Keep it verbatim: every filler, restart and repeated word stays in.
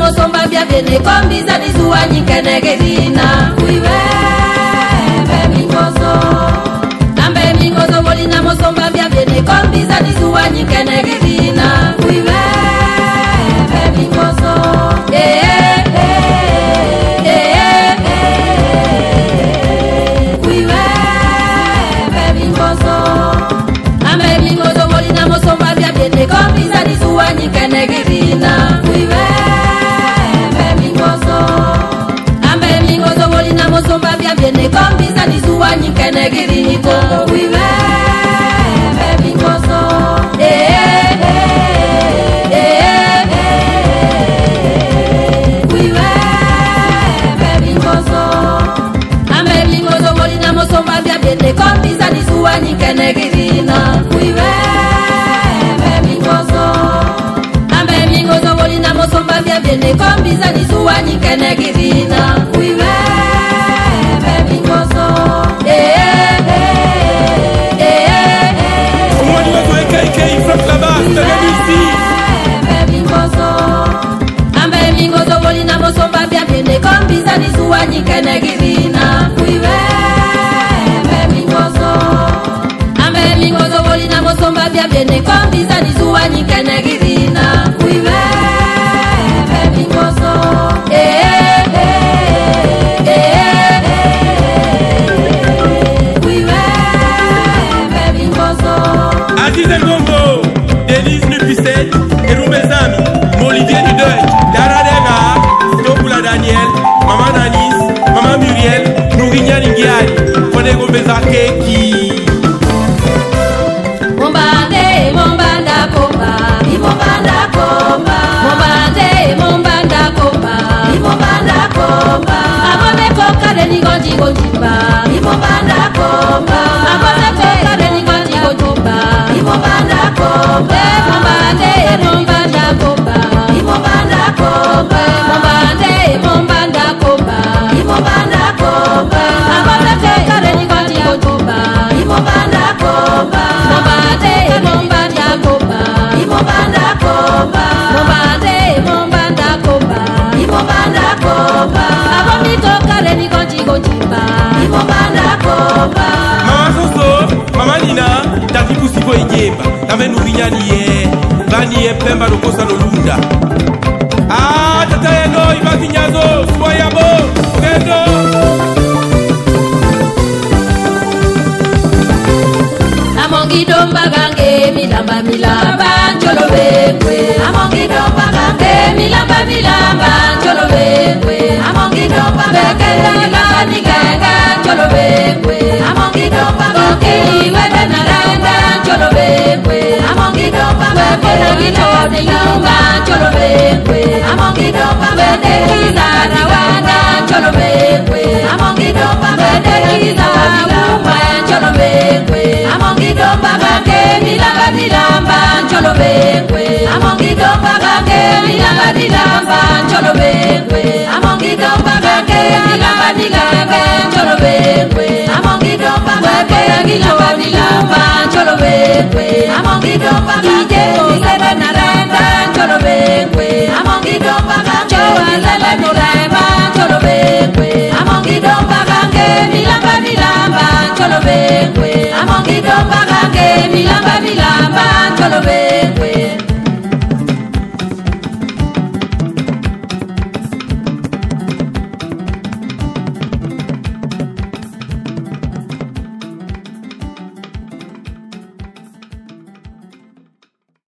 mosomba bia bene kombiza nizuwa nyikene gerina kuiwe mingozo nambe mingozo volina mosomba bia bene kombiza nizuwa nyikene gerina kuiwe mingozo eh eh eh kuiwe mingozo nambe mingozo volina mosomba bia bene kombiza nizuwa nyikene gerina kuiwe mingozo nambe mingozo volina mosomba bia bene kombiza nizuwa nyikene gerina kongo kuiwe mingozo eh eh eh kuiwe mingozo nambe mingozo volina mosomba bia bene kombiza nizuwa nyikene gerina kuiwe mingozo nambe mingozo volina mosomba bia bene kombiza nizuwa nyikene gerina kuiwe mingozo eh eh eh au moins du K K il flotte là-bas, t'as gagné ici. mingozo nambe mingozo volina mosomba bia bene kombiza nizuwa nyikene gerina kuiwe mingozo nambe mingozo volina mosomba bia bene kombiza nizuwa nyikene gerina kuiwe mingozo eh eh eh kuiwe mingozo Aziz El Gombo, Denise Nupicette, et nous mes amis, Olivier du Deuil, Dara Dega, Topula Daniel, Maman Anis, Maman Muriel, Nourinia Ningiani, Fonego Bezakeki. Mombande, mombanda komba, mombanda komba, mombande, mombanda komba, mombanda komba. Abone koka de ni gonji gonjimba, mombanda komba. Abone koka de ni gonji gonjimba, mombanda komba. Mombande, mombanda komba, mombanda komba. Mombande, mombanda komba, mombanda komba. Abone koka de ni gonji gonjimba, mombanda komba. Mombande, mombanda komba, mombanda komba. Mombande, mombanda komba, mombanda komba. Abomi koka de ni gonji gonjimba, mombanda komba. Mama Soso, Mama Nina, Tati Kusipo Igemba, Tame Nourinia Niye, Vani e Pemba Lokosa Lolunda. Ah, Tata Eno, Iba Kinyazo, Soyabo, Kendo. Amongi domba gange milamba milamba njolo bengwe. Amongi domba gange milamba milamba njolo bengwe. Amongi domba bekela gani ganga njolo bengwe. Amongi domba gange wede naranda njolo bengwe. Amongi domba bekela gitoni yunga njolo bengwe. Amongi domba wede kizara wanda njolo bengwe. Amongi domba wede kizara wumba njolo bengwe. Amongi domba gange milamba milamba njolo bengwe. Amongi domba gange milamba milamba njolo bengwe. Amongi domba gange milamba milamba njolo bengwe. Amongi domba gange milamba milamba njolo bengwe. Amongi domba gange